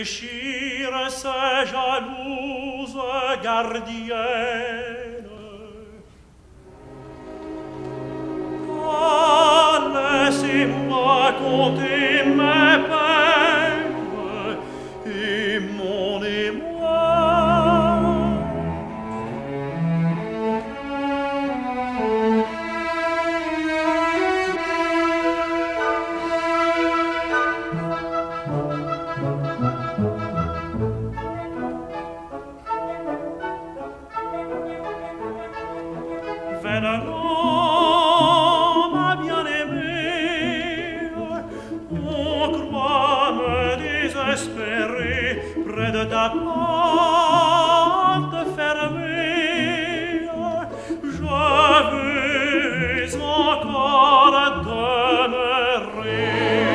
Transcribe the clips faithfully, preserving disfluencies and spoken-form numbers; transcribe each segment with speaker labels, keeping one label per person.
Speaker 1: déchire sa jalouse gardienne. Ah, laissez-moi compter mes peines et mon émoi. Venons, ma bien-aimée, on croit me désespérer près de ta porte fermée. Je veux encore demeurer.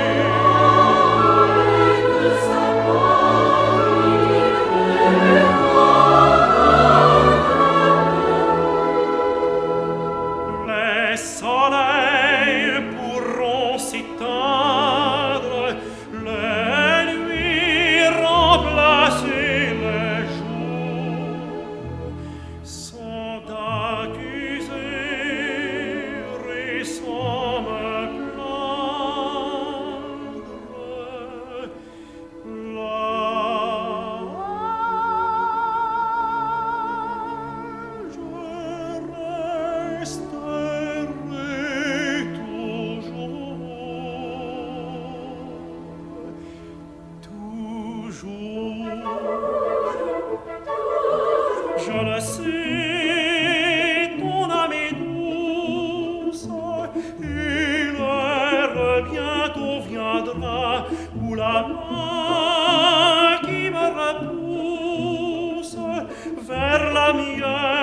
Speaker 1: Les soleils pourront s'éteindre, les nuits remplacer les jours, sans accuser et sans me plaindre. Là, je resterai toujours, toujours. Je le sais, ton âme est douce, et l'heure bientôt viendra où la main qui me repousse vers la mienne